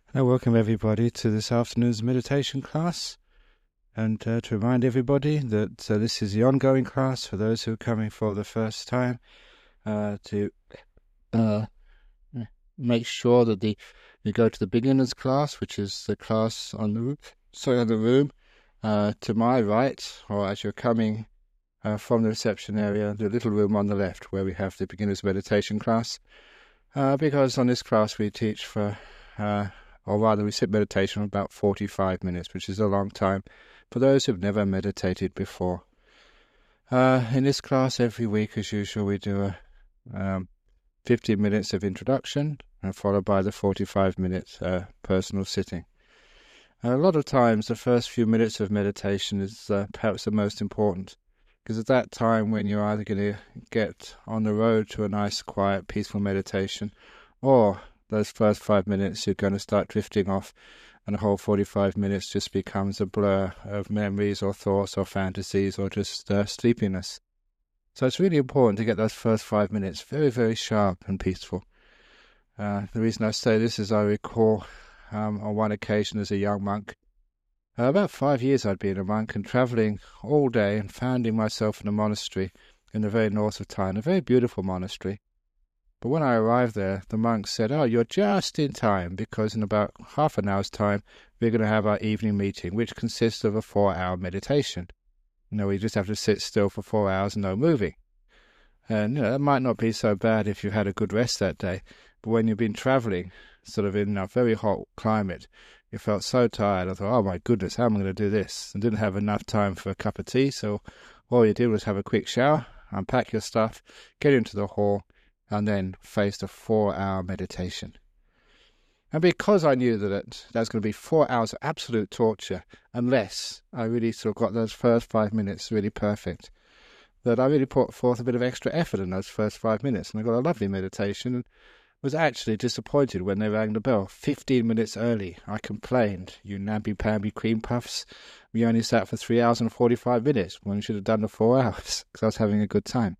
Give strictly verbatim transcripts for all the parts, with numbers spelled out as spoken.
Hello, welcome everybody to this afternoon's meditation class. And uh, to remind everybody that uh, this is the ongoing class for those who are coming for the first time, uh, to uh, make sure that the you go to the beginners class, which is the class on the sorry on the room uh, to my right, or as you're coming uh, from the reception area, the little room on the left where we have the beginners meditation class. Uh, because on this class we teach for uh, or rather we sit meditation for about forty-five minutes, which is a long time for those who've never meditated before. Uh, in this class, every week, as usual, we do a um, fifteen minutes of introduction, and followed by the forty-five minutes uh, personal sitting. Uh, a lot of times, the first few minutes of meditation is uh, perhaps the most important, because at that time when you're either going to get on the road to a nice, quiet, peaceful meditation, or those first five minutes you're going to start drifting off, and the whole forty-five minutes just becomes a blur of memories or thoughts or fantasies or just uh, sleepiness. So it's really important to get those first five minutes very, very sharp and peaceful. Uh, the reason I say this is I recall um, on one occasion as a young monk, uh, about five years I'd been a monk and travelling all day and finding myself in a monastery in the very north of Thailand, a very beautiful monastery. But when I arrived there, the monk said, "Oh, you're just in time, because in about half an hour's time, we're going to have our evening meeting, which consists of a four-hour meditation. You know, we just have to sit still for four hours and no moving." And, you know, that might not be so bad if you had a good rest that day. But when you've been travelling, sort of in a very hot climate, you felt so tired. I thought, oh my goodness, how am I going to do this? And didn't have enough time for a cup of tea, so all you did was have a quick shower, unpack your stuff, get into the hall, and then faced a four-hour meditation. And because I knew that it, that was going to be four hours of absolute torture, unless I really sort of got those first five minutes really perfect, that I really put forth a bit of extra effort in those first five minutes. And I got a lovely meditation, and was actually disappointed when they rang the bell fifteen minutes early. I complained, "You namby-pamby cream puffs, we only sat for three hours and forty-five minutes, when we should have done the four hours, because I was having a good time."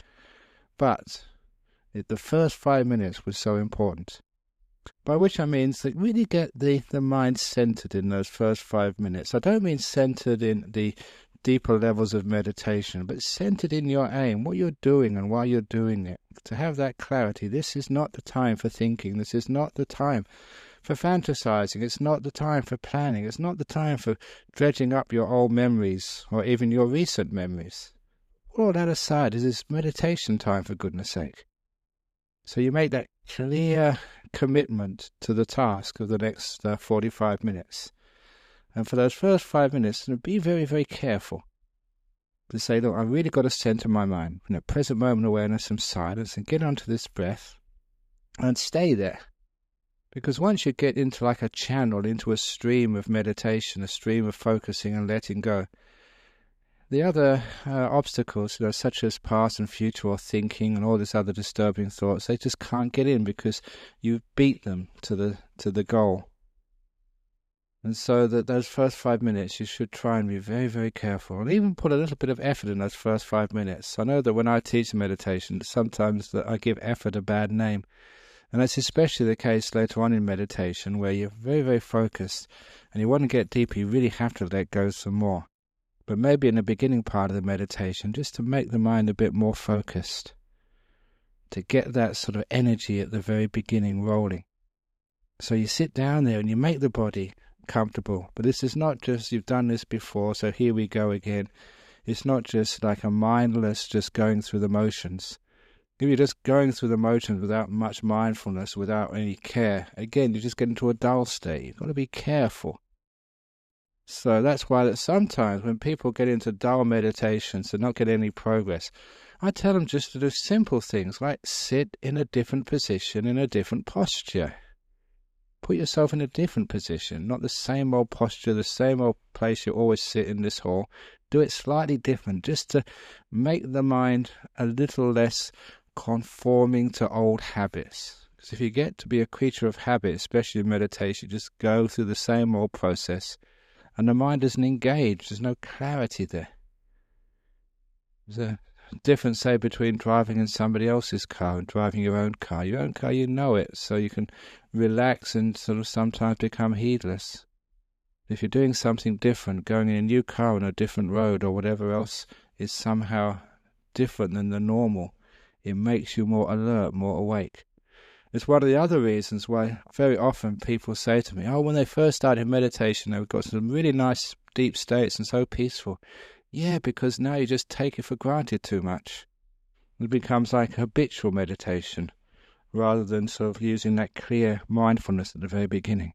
But the first five minutes was so important. By which I mean that really get the, the mind centered in those first five minutes. I don't mean centered in the deeper levels of meditation, but centered in your aim, what you're doing and why you're doing it. To have that clarity. This is not the time for thinking. This is not the time for fantasizing. It's not the time for planning. It's not the time for dredging up your old memories or even your recent memories. All that aside, is this meditation time, for goodness sake. So you make that clear commitment to the task of the next uh, forty-five minutes. And for those first five minutes, be very, very careful to say, look, I've really got to center my mind, you know, present moment awareness and silence, and get onto this breath and stay there. Because once you get into like a channel, into a stream of meditation, a stream of focusing and letting go, the other uh, obstacles, you know, such as past and future or thinking and all these other disturbing thoughts, they just can't get in because you beat them to the to the goal. And so that those first five minutes, you should try and be very, very careful, and even put a little bit of effort in those first five minutes. I know that when I teach meditation, sometimes that I give effort a bad name, and that's especially the case later on in meditation, where you're very, very focused, and you want to get deeper. You really have to let go some more. But maybe in the beginning part of the meditation, just to make the mind a bit more focused, to get that sort of energy at the very beginning rolling. So you sit down there and you make the body comfortable. But this is not just, you've done this before, so here we go again. It's not just like a mindless, just going through the motions. If you're just going through the motions without much mindfulness, without any care, again, you just get into a dull state. You've got to be careful. So that's why that sometimes when people get into dull meditations and not get any progress, I tell them just to do simple things like sit in a different position, in a different posture. Put yourself in a different position, not the same old posture, the same old place you always sit in this hall. Do it slightly different, just to make the mind a little less conforming to old habits. Because if you get to be a creature of habit, especially in meditation, you just go through the same old process, and the mind isn't engaged. There's no clarity there. There's a difference, say, between driving in somebody else's car and driving your own car. Your own car, you know it, so you can relax and sort of sometimes become heedless. If you're doing something different, going in a new car on a different road or whatever else is somehow different than the normal, it makes you more alert, more awake. It's one of the other reasons why very often people say to me, oh, when they first started meditation, they got some really nice deep states and so peaceful. Yeah, because now you just take it for granted too much. It becomes like habitual meditation rather than sort of using that clear mindfulness at the very beginning.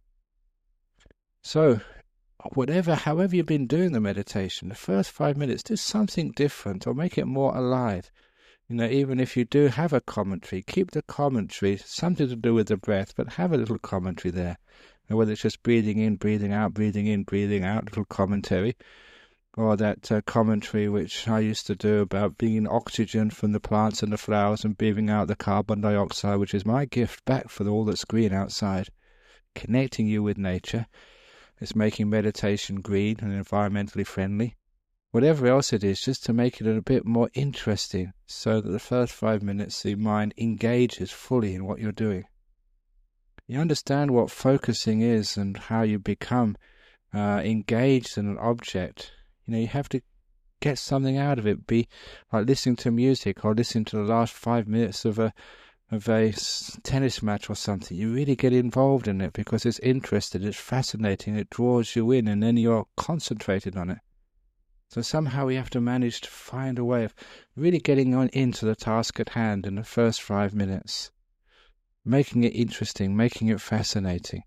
So, whatever, however you've been doing the meditation, the first five minutes, do something different or make it more alive. You know, even if you do have a commentary, keep the commentary, something to do with the breath, but have a little commentary there. And whether it's just breathing in, breathing out, breathing in, breathing out, little commentary, or that uh, commentary which I used to do about bringing oxygen from the plants and the flowers and breathing out the carbon dioxide, which is my gift back for all that's green outside, connecting you with nature. It's making meditation green and environmentally friendly. Whatever else it is, just to make it a bit more interesting so that the first five minutes the mind engages fully in what you're doing. You understand what focusing is and how you become uh, engaged in an object. You know, you have to get something out of it. Be like listening to music or listening to the last five minutes of a of a tennis match or something. You really get involved in it because it's interesting, it's fascinating, it draws you in, and then you're concentrated on it. So somehow we have to manage to find a way of really getting on into the task at hand in the first five minutes, making it interesting, making it fascinating,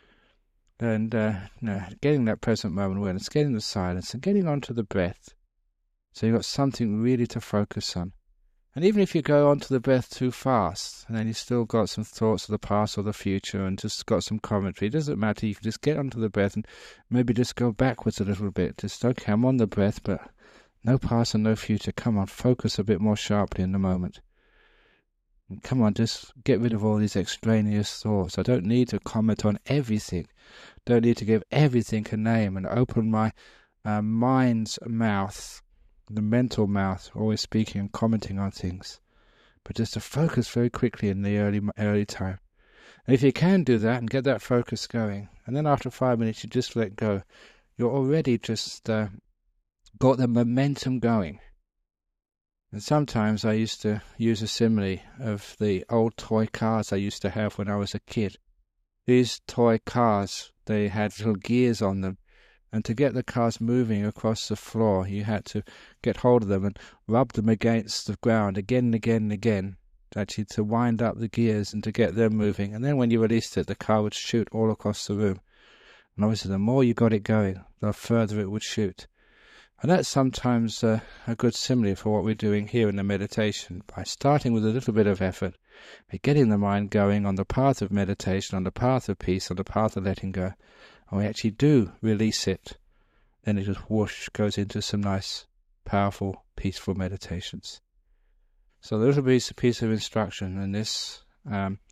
and uh, you know, getting that present moment awareness, getting the silence, and getting onto the breath. So you've got something really to focus on. And even if you go onto the breath too fast, and then you've still got some thoughts of the past or the future and just got some commentary, it doesn't matter. You can just get onto the breath and maybe just go backwards a little bit. Just, okay, I'm on the breath, but no past and no future. Come on, focus a bit more sharply in the moment. And come on, just get rid of all these extraneous thoughts. I don't need to comment on everything. Don't need to give everything a name and open my uh, mind's mouth, the mental mouth, always speaking and commenting on things, but just to focus very quickly in the early early time. And if you can do that and get that focus going, and then after five minutes you just let go, you're already just uh, got the momentum going. And sometimes I used to use a simile of the old toy cars I used to have when I was a kid. These toy cars, they had little gears on them, and to get the cars moving across the floor, you had to get hold of them and rub them against the ground again and again and again, actually to wind up the gears and to get them moving. And then when you released it, the car would shoot all across the room. And obviously the more you got it going, the further it would shoot. And that's sometimes uh, a good simile for what we're doing here in the meditation. By starting with a little bit of effort, by getting the mind going on the path of meditation, on the path of peace, on the path of letting go, and we actually do release it, then it just whoosh goes into some nice, powerful, peaceful meditations. So the little piece, piece of instruction in this um,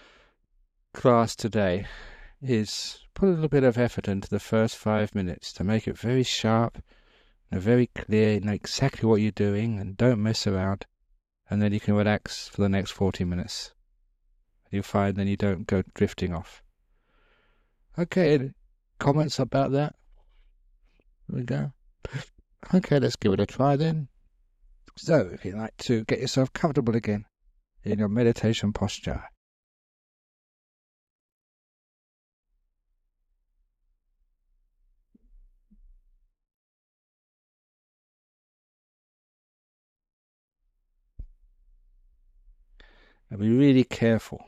class today is put a little bit of effort into the first five minutes to make it very sharp and very clear, you know exactly what you're doing and don't mess around, and then you can relax for the next forty minutes. You'll find then you don't go drifting off. Okay, comments about that? There we go. Okay, let's give it a try then. So, if you'd like to get yourself comfortable again in your meditation posture. And be really careful.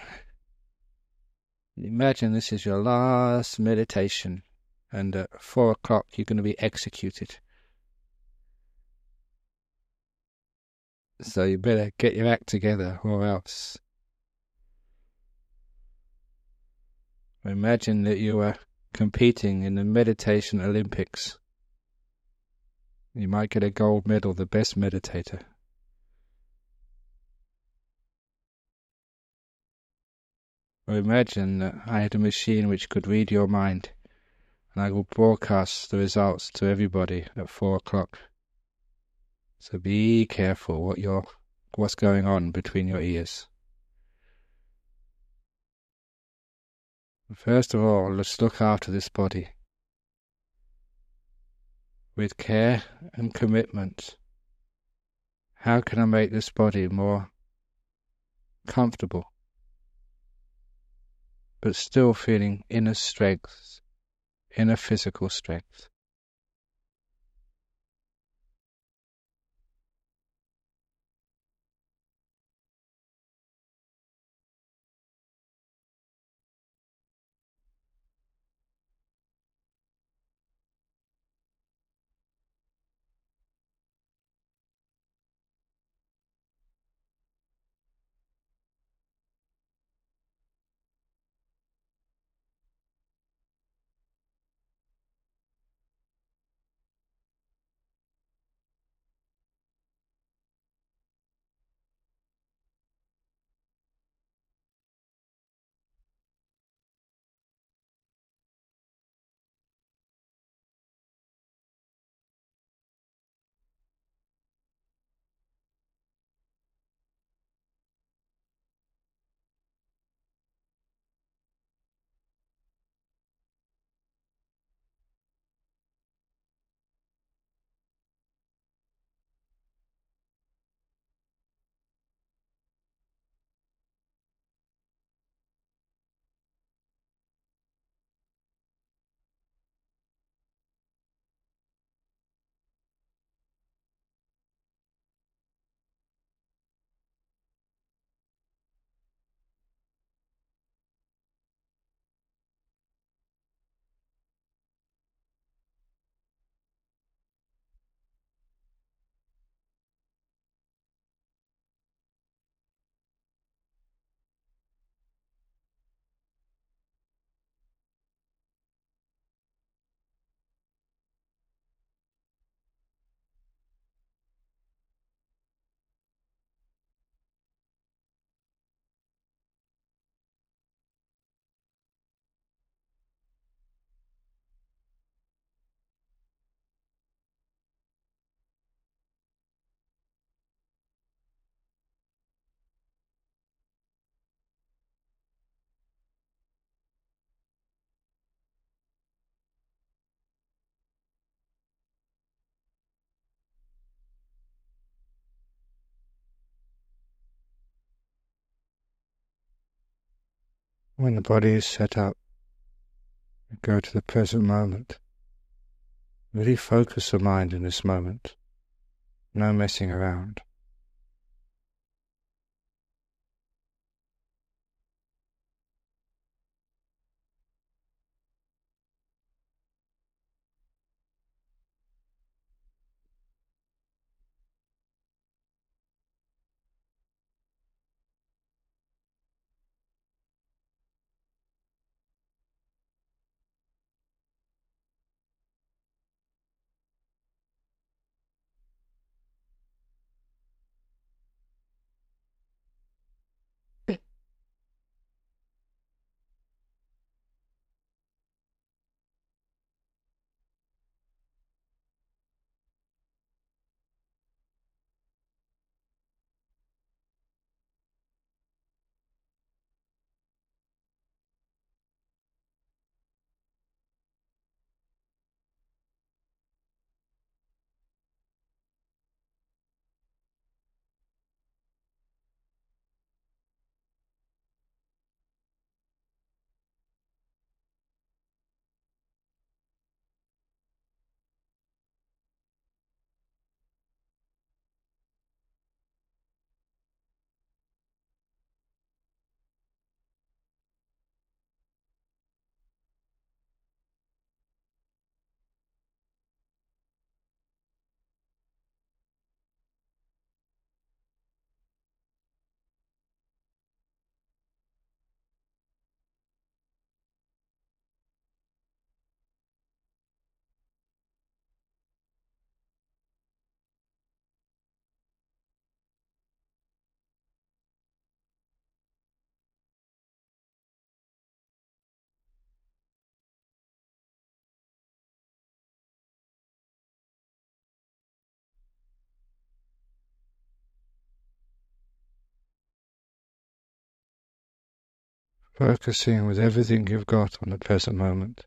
Imagine this is your last meditation, and at four o'clock you're going to be executed. So you better get your act together, or else. Imagine that you are competing in the meditation Olympics. You might get a gold medal, the best meditator. Or imagine that I had a machine which could read your mind, and I will broadcast the results to everybody at four o'clock. So be careful what you're, what's going on between your ears. First of all, let's look after this body with care and commitment. How can I make this body more comfortable, but still feeling inner strength, inner physical strength? When the body is set up, go to the present moment. Really focus the mind in this moment. No messing around. focusing with everything you've got on the present moment.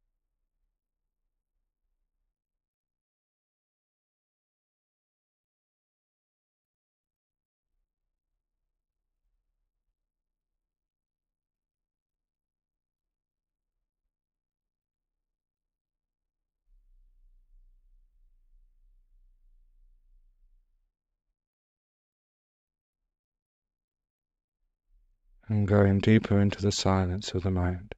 And going deeper into the silence of the mind.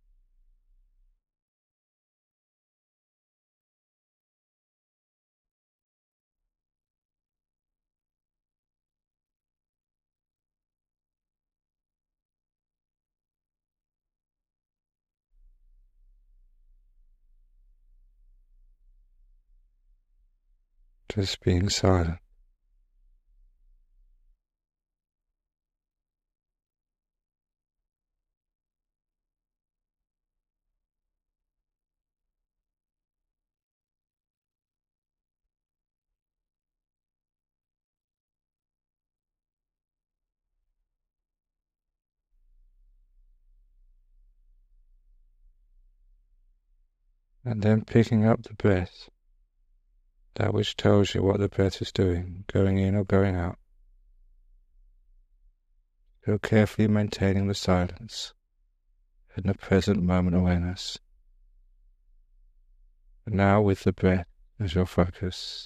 Just being silent. And then picking up the breath, that which tells you what the breath is doing, going in or going out. Still carefully maintaining the silence and the present moment awareness. But now with the breath as your focus.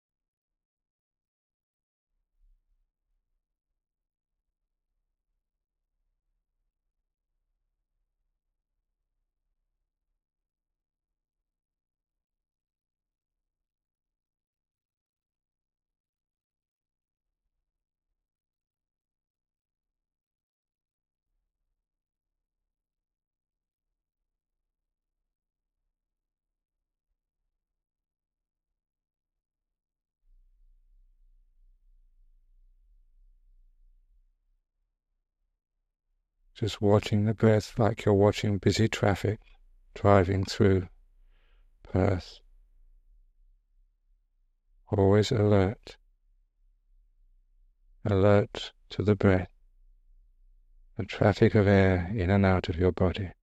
Just watching the breath like you're watching busy traffic driving through Perth. Always alert. Alert to the breath, the traffic of air in and out of your body.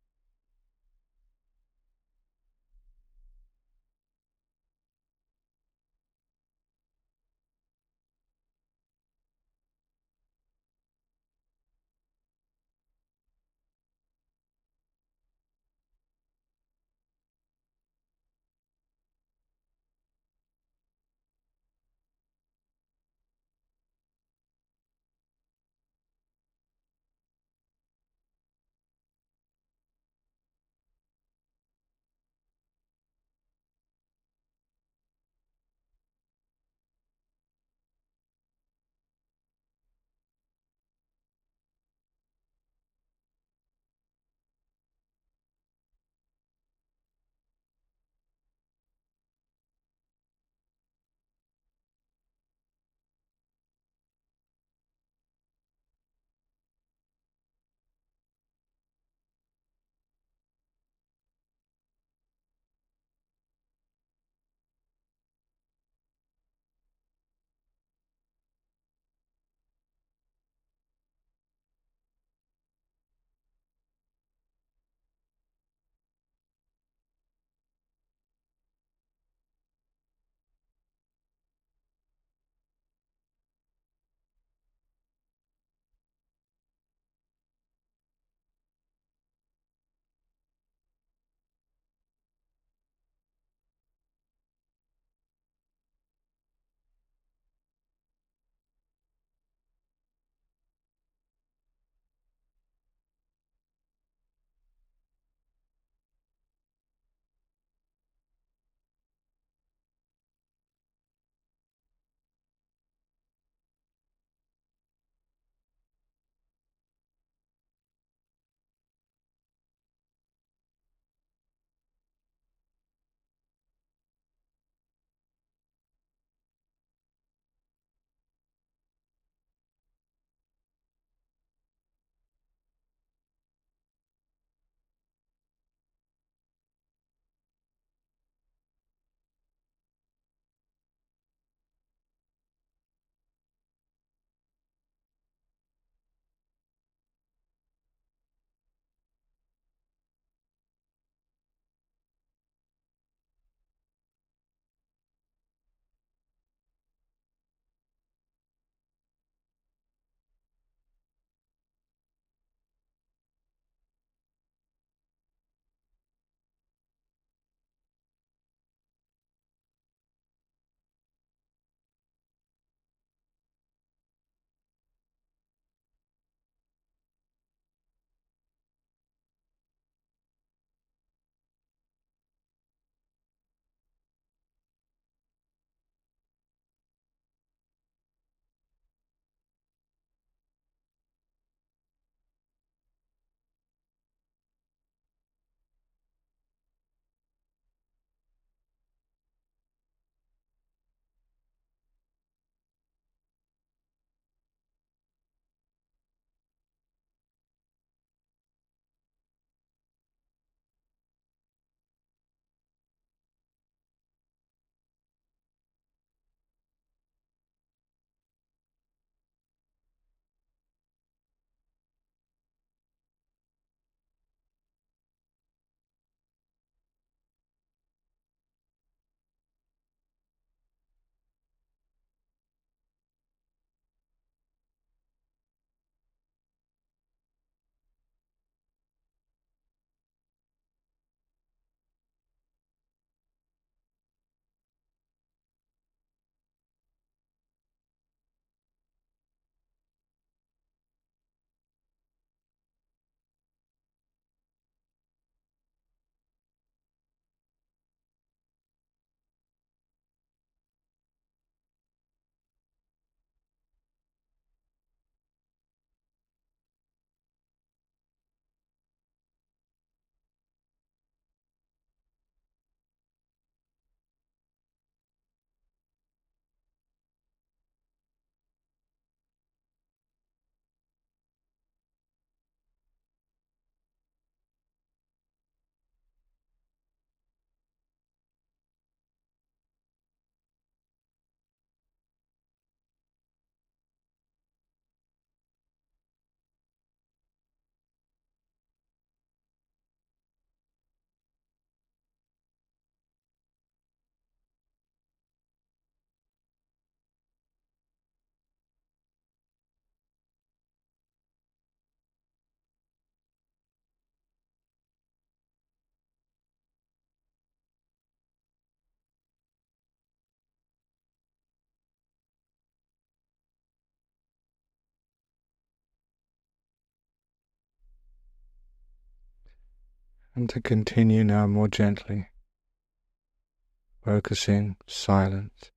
And to continue now more gently, focusing, silent,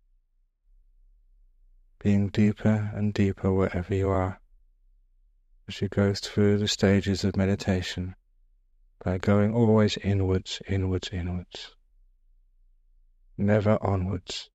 being deeper and deeper wherever you are as you go through the stages of meditation by going always inwards, inwards, inwards, never onwards.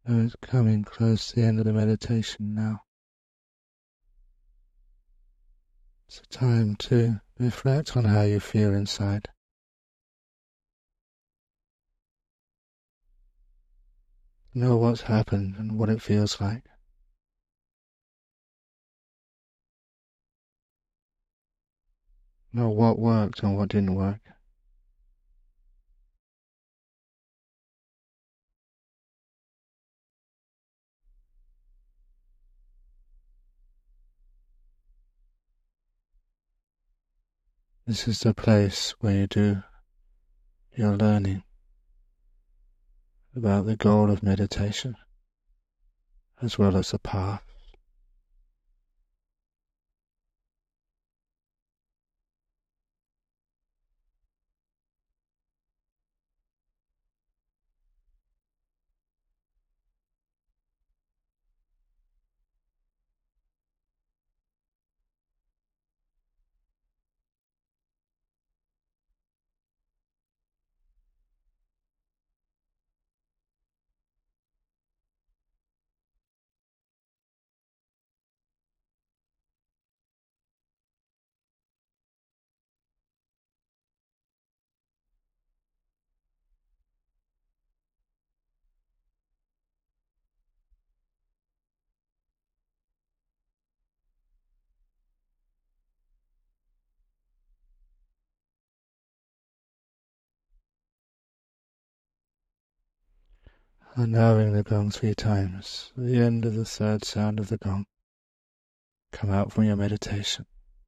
So it's coming close to the end of the meditation now. It's a time to reflect on how you feel inside. Know what's happened and what it feels like. Know what worked and what didn't work. This is the place where you do your learning about the goal of meditation, as well as the path. And now ring the gong three times. At the end of the third sound of the gong, come out from your meditation.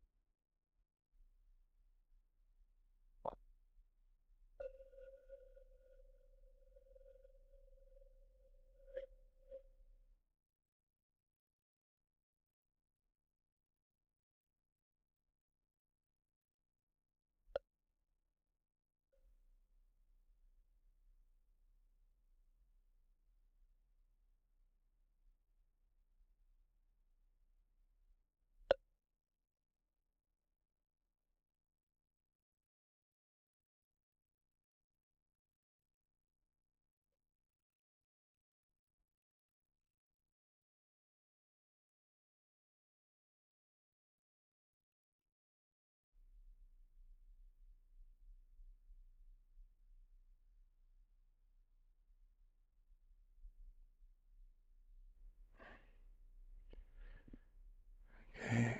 Okay.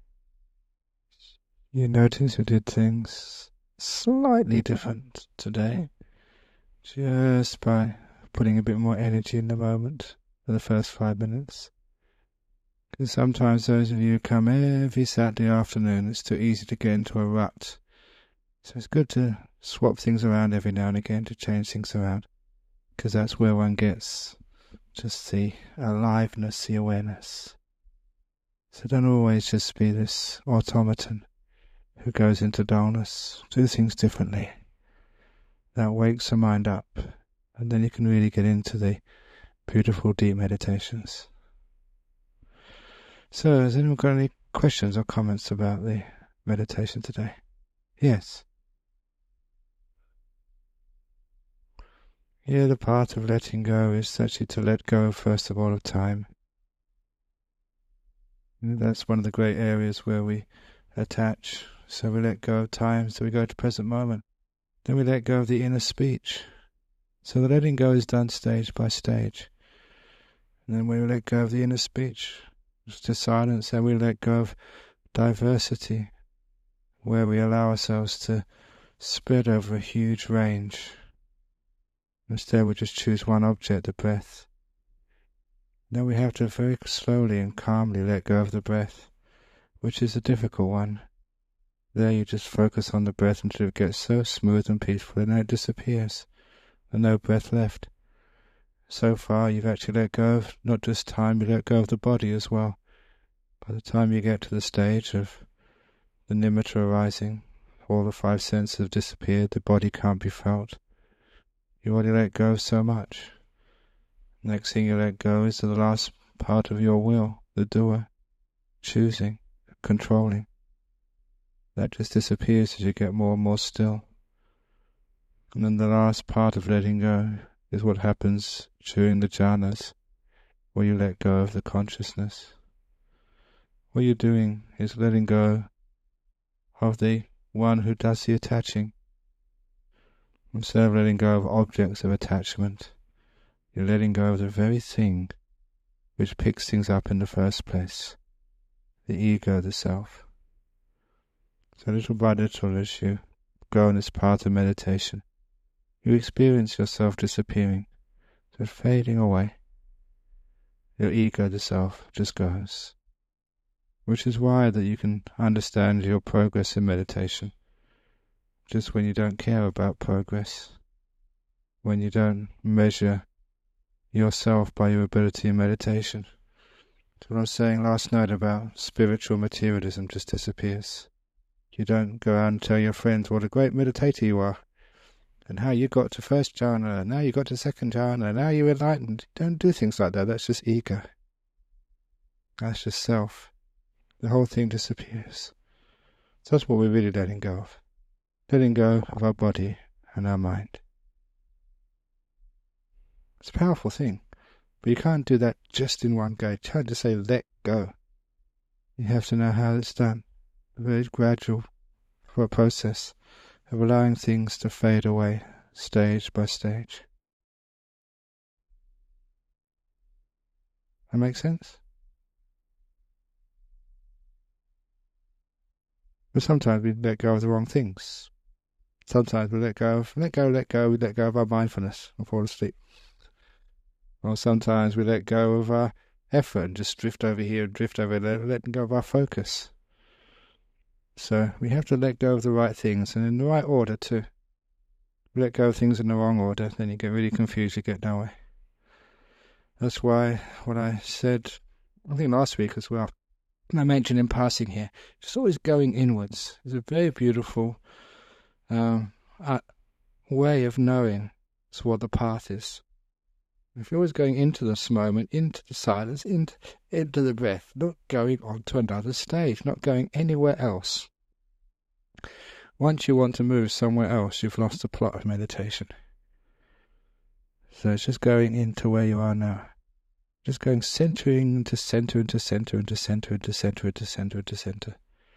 You notice you did things slightly different today, just by putting a bit more energy in the moment for the first five minutes. Because sometimes those of you who come every Saturday afternoon, it's too easy to get into a rut. So it's good to swap things around every now and again, to change things around. Because that's where one gets just the aliveness, the awareness. So don't always just be this automaton who goes into dullness. Do things differently. That wakes the mind up, and then you can really get into the beautiful deep meditations. So, has anyone got any questions or comments about the meditation today? Yes. Yeah, the part of letting go is actually to let go, first of all, of time. And that's one of the great areas where we attach. So we let go of time, so we go to present moment. Then we let go of the inner speech. So the letting go is done stage by stage. And then when we let go of the inner speech, it's to silence, then we let go of diversity, where we allow ourselves to spread over a huge range. Instead we just choose one object, the breath. Then we have to very slowly and calmly let go of the breath, which is a difficult one. There you just focus on the breath until it gets so smooth and peaceful, and then it disappears, and no breath left. So far you've actually let go of not just time, you let go of the body as well. By the time you get to the stage of the nimitta arising, all the five senses have disappeared, the body can't be felt. You already let go of so much. Next thing you let go is the last part of your will, the doer, choosing, controlling. That just disappears as you get more and more still. And then the last part of letting go is what happens during the jhanas, where you let go of the consciousness. What you're doing is letting go of the one who does the attaching. Instead of letting go of objects of attachment, you're letting go of the very thing which picks things up in the first place, the ego, the self. So little by little, as you go on this path of meditation, you experience yourself disappearing, just fading away. Your ego, the self, just goes. Which is why that you can understand your progress in meditation. Just when you don't care about progress, when you don't measure yourself by your ability in meditation. So what I was saying last night about spiritual materialism just disappears. You don't go out and tell your friends what a great meditator you are, and how you got to first jhana, now you got to second jhana, now you're enlightened. Don't do things like that. That's just ego. That's just self. The whole thing disappears. So that's what we're really letting go of. Letting go of our body and our mind. It's a powerful thing, but you can't do that just in one go. You can't just say let go. You have to know how it's done. A very gradual for a process of allowing things to fade away, stage by stage. That makes sense? But sometimes we let go of the wrong things. Sometimes we let go of, let go, let go, we let go of our mindfulness and fall asleep. Or sometimes we let go of our effort and just drift over here and drift over there, letting go of our focus. So we have to let go of the right things, and in the right order too. We let go of things in the wrong order, then you get really confused, you get nowhere. That's why what I said, I think last week as well, I mentioned in passing here, just always going inwards is a very beautiful um, uh, way of knowing what the path is. If you're always going into this moment, into the silence, into, into the breath, not going on to another stage, not going anywhere else. Once you want to move somewhere else, you've lost the plot of meditation. So it's just going into where you are now. Just going centering into center, into center, into center, into center, into center, into center.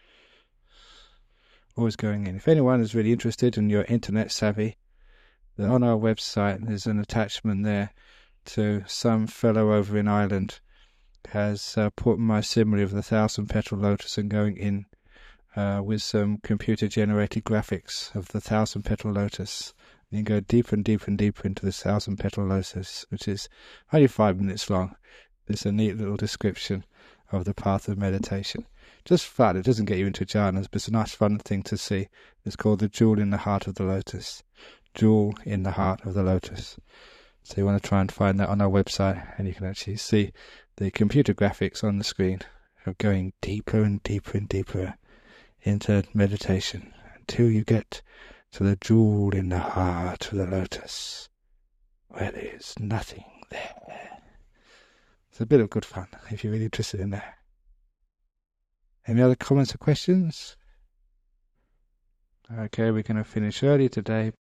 Always going in. If anyone is really interested and you're internet savvy, then on our website there's an attachment there to some fellow over in Ireland has uh, put my simile of the thousand petal lotus and going in uh, with some computer generated graphics of the thousand petal lotus. You can go deeper and deeper and deeper into this thousand petal lotus, which is only five minutes long. It's a neat little description of the path of meditation. Just fun. It doesn't get you into jhanas, but it's a nice fun thing to see. It's called the jewel in the heart of the lotus. Jewel in the heart of the lotus. So you want to try and find that on our website, and you can actually see the computer graphics on the screen of going deeper and deeper and deeper into meditation until you get to the jewel in the heart of the lotus, where there is nothing there. It's a bit of good fun if you're really interested in that. Any other comments or questions? Okay, we're going to finish early today